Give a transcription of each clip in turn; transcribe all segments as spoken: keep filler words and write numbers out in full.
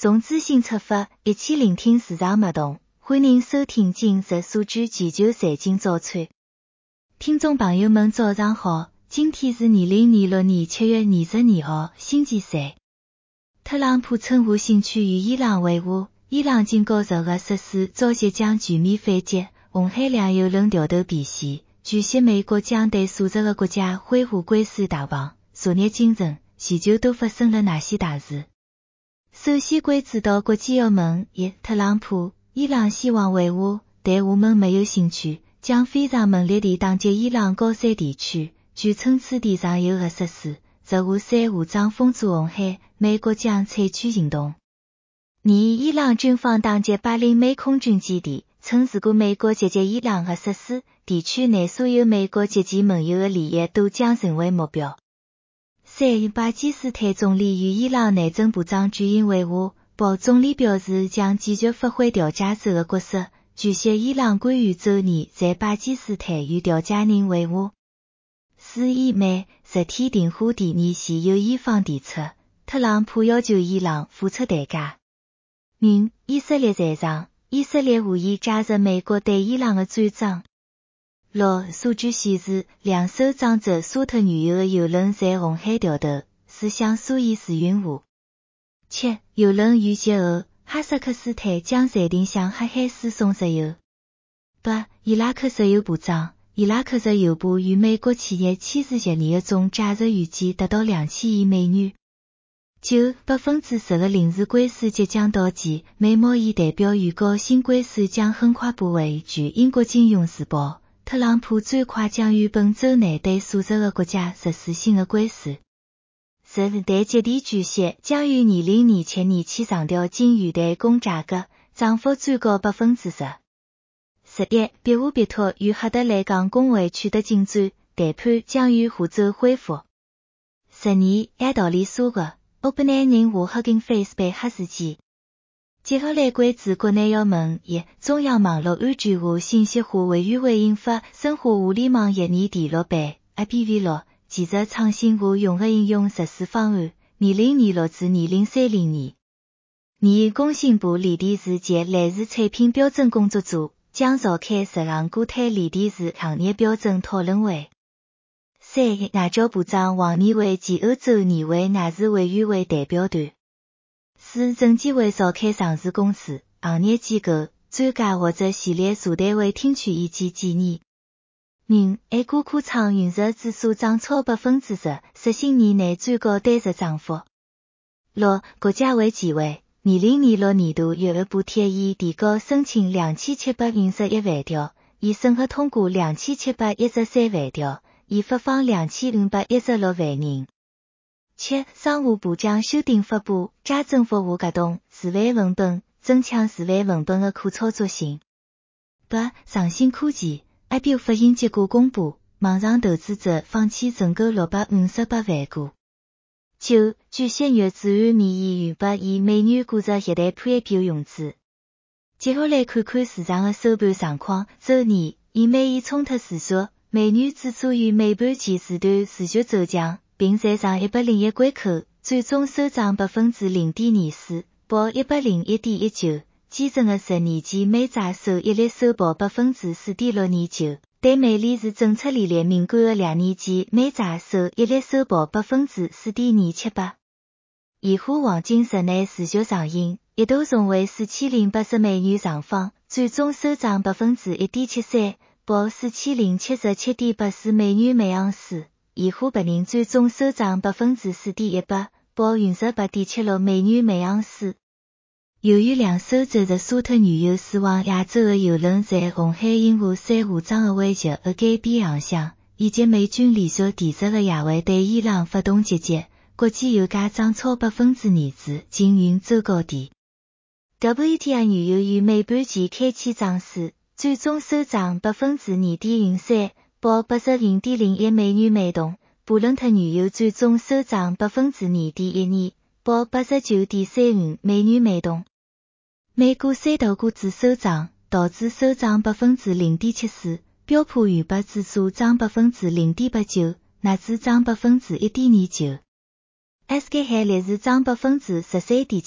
从资讯出发，一起聆听市场脉动。欢迎收听今日数据全球财经早餐。听众朋友们早上好，今天是二零二六年七月二十二号，星期三。特朗普称下兴趣与伊朗会晤，伊朗警告十个设施早些将全面反击，红海两油轮掉头变现，据悉美国将对数十个国家恢复关税大棒。昨日清晨，全球都发生了哪些大事？首先关注到国际热门，一特朗普，伊朗希望会晤，但我们没有兴趣，将非常猛烈地打击伊朗高山地区，据称此地上有核设施，直下山武装封住红海，美国将采取行动。二伊朗军方打击巴林美空军基地，称如果美国袭击伊朗核设施，地区内所有美国及其盟友的利益都将成为目标。三巴基斯坦总理与伊朗内政部长举行会晤，鲍总理表示将继续发挥调解者的角色。据悉伊朗官员周二在巴基斯坦与调解人会晤。四伊美十天停火第二线由伊方提出，特朗普要求伊朗付出代价。五以色列战场，以色列无意加入美国对伊朗的战争。六数据显示，两艘装着沙特原油的油轮在红海掉头，驶向苏伊士运河。七油轮遇袭后，哈萨克斯坦将暂停向黑海输送石油。八伊拉克石油部长，伊拉克石油部与美国企业签署协议的总价值预计达到两千亿美元。九百分之十的临时关税即将到期，美贸易代表预告新关税将很快布围。据英国金融时报，特朗普最快将于本周内对数十个国家实施新的关税。十但极地巨蟹将于二零二七年起上调金元代工价格，涨幅最高百分之十。十一比乌比托与哈德莱港工会取得进展，谈判将于下周恢复。十二按道理说的，欧本奈人话黑金 Facebook 黑事件。接下来关注国内热门，一中央网络安全和信息化委员会印发《深化互联网一年第六版 I P V 六技术创新和融合应用实施方案》二零二六至二零三零年。二工信部锂电池及类似产品标准工作组将召开十项固态锂电池行业标准讨论会。三外交部长王毅会见欧洲年会外事委员会代表团。四证监会召开上市公司、行业机构、专家或者系列座谈会听取意见建议。五 A 股科创云实指数涨超百分之十，实行年内最高单日涨幅。六国家卫健委二零二六年度预算补贴已提高申请两千七百五十一万条，已审核通过两千七百一十三万条，已发放两千五百一十六万人。七商务部将修订发布加征服务合同示范文本，增强示范文本的可操作性。八上新科技 I P O 发行结果公布，网上投资者放弃认购六百五十八万股。九据悉月资安免疫原本以美元估值一代判 I P O 融资。接下来看看市场的收盘状况。周二，以美伊冲突持续，美元指数于美盘前时段持续走强，并站上一百零一关口，最终收涨百分之零点二四，报一百零一点一九。基准的十年期美债收益率收报百分之四点六二九，对美联储政策利率敏感的两年期美债收益率收报百分之四点二七八。现货黄金日内持续上行，一度重回四千零八十美元上方，最终收涨百分之一点七三，报四千零七十七点八四美元每盎司。现货白银最终收涨百分之四点一八，报五十八点七六美元每盎司。由于两艘载着沙特原油驶往亚洲的油轮在红海因河山武装的威胁而改变航向，以及美军连续第十个夜会对伊朗发动袭击，国际油价涨超百分之二至近云周高点。W T I 原油于美盘前开启涨势，最终收涨百分之二点零三，报八十五点零一美元每桶。布伦特原油最终收涨百分之二点一二，报八十九点三五美元每桶。美股三大股指收涨，道指收涨百分之零点七四，标普五百指数涨百分之零点八九，纳指涨百分之一点二九。S K 海力士涨百分之十三点七，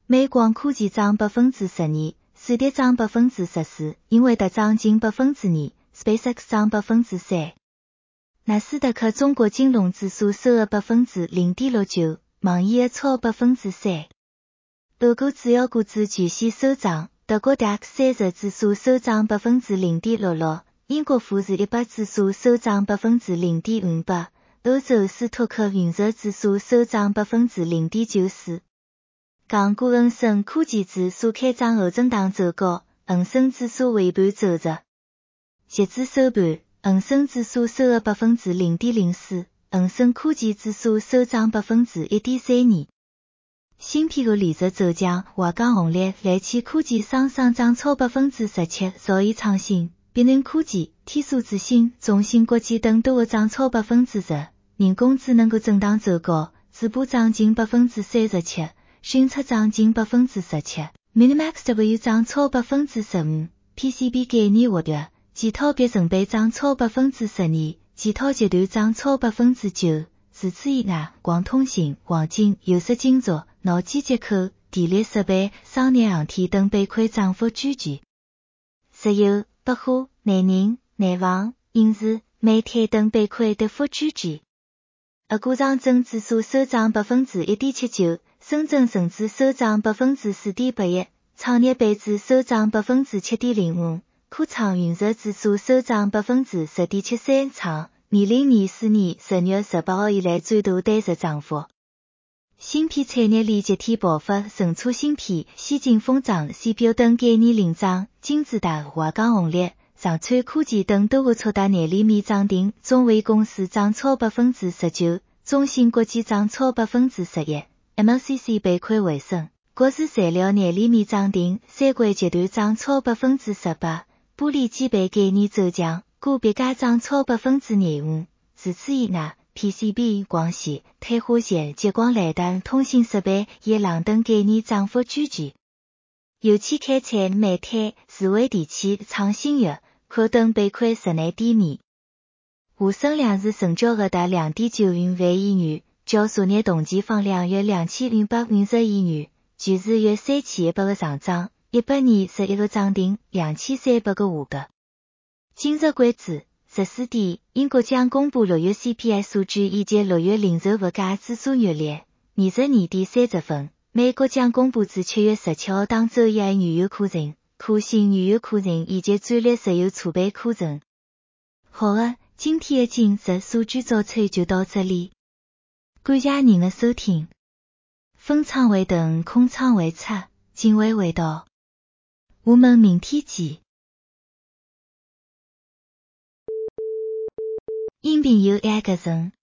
美光科技涨百分之十二，水滴涨百分之十四，英伟达涨近百分之二 ，SpaceX 涨百分之三。纳斯达克中国金融指数收入百分之零点六九，网易超百分之三。俄国主要股指全线收涨，德国 D A X 三十指数收涨百分之零点六六，英国富时一百指数收涨百分之零点五八，欧洲斯托克陨石指数收涨百分之零点九四。港股恒生科技指数开涨后震荡走高，恒生指数尾盘走弱。截至收盘，恒生指数收入百分之零点零四，恒生科技指数收涨百分之一点三二。芯片的连续走强，华江红利、来汽科技双双涨超百分之十七，兆易创新、必能科技、天数智信、中芯国际等都的涨超百分之十。人工智能的震荡走高，直播涨近百分之三十七，迅速涨近百分之十七 ，Minimax W 涨超百分之十五 ，P C B 概念活跃。其他别成本涨超百分之十二，其他集团涨超百分之九。除此以外，光通信、黄金、有色金属、脑机接口、电力设备、商业航天等板块涨幅居前。石油、百货、内人、内房、影视、煤炭等板块跌幅居前。俄股上证指数收涨百分之一点七九，深圳成指收涨百分之四点八一，创业板指收涨百分之七点零五。科创陨石指数收涨百分之十点七三，创二零二四年十月十八号以来最大单日涨幅。芯片产业链集体爆发，存储芯片、先进封装、C P U 等概念领涨，金子大、华江红利、上川科技等都会触达廿厘米涨停，中微公司涨超百分之十九，中芯国际涨超百分之十一 ，M L C C 板块回升，国视材料廿厘米涨停，三环集团涨超百分之十八。玻璃基板概念走强，个别家涨超百分之廿五。除此以外 ，P C B、光纤、碳化线、激光雷达、通信设备、液冷等概念涨幅居前。油气开采、煤炭、智慧电器、创新药、矿等板块日内低迷。沪深两市成交额达 两点九五万亿元，较昨日同期放量约两千五百五十亿元，全市约三千一百个上涨。一百年十一个涨停，两千三百个下跌。今日关注十四点，英国将公布六月 C P I 数据以及六月零售物价指数月率。二十二点三十分，美国将公布至七月十七号当周一原油库存、可信原油库存以及战略石油储备库存。好的，今天的今日数据早餐就到这里，感谢您的收听。分仓为等，空仓为差，今晚味道。我们明天见。音频由爱格人。